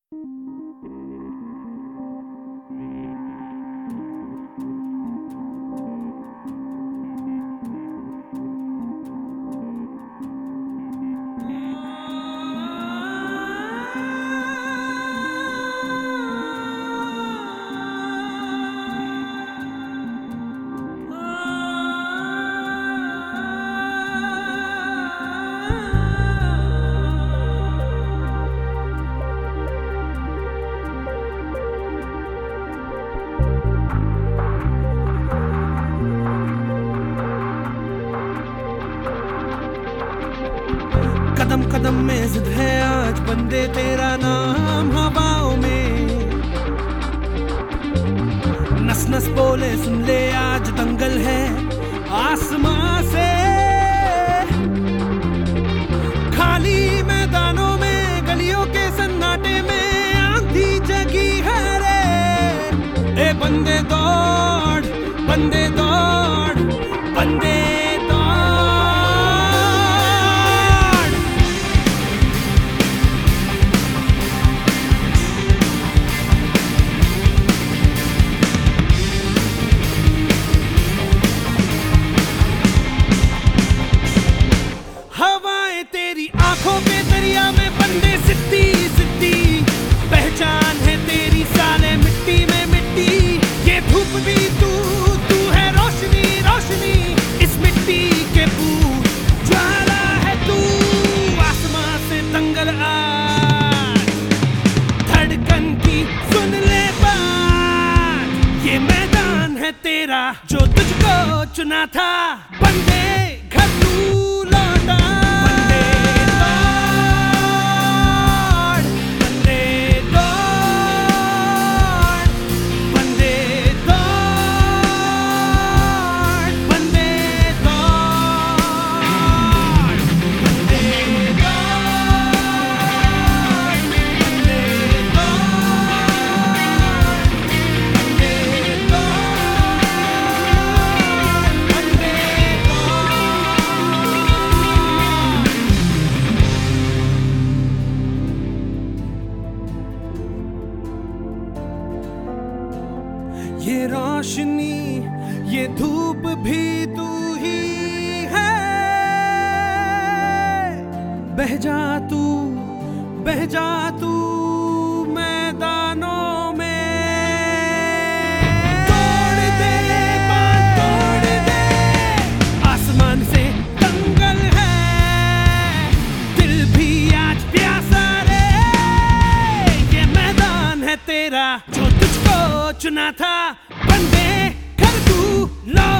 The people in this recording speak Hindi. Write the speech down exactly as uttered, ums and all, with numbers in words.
कदम कदम में जिद है आज बंदे तेरा नाम हवाओं में, नस नस बोले सुन ले आज दंगल है आसमां से। खाली मैदानों में गलियों के सन्नाटे में आंधी जगी है रे। ए बंदे दौड़ बंदे दौड़ बंदे आंखों के दरिया में बंदे सिद्धि सिद्धि, पहचान है तेरी साले मिट्टी में मिट्टी। ये धूप भी तू तू है रोशनी रोशनी इस मिट्टी के पूत ज्वाला है तू। आसमां से दंगल आज धड़कन की सुन ले बात, ये मैदान है तेरा जो तुझको चुना था। बंदे घर तू लौटा ये रोशनी ये धूप भी तू ही है। बह जा तू बह जा तू मैदानों में, तोड़ दे बांध तोड़ दे आसमान से दंगल है। दिल भी आज प्यासा रे, ये मैदान है तेरा जो तुझको चुना था। बंदे घर तू लौट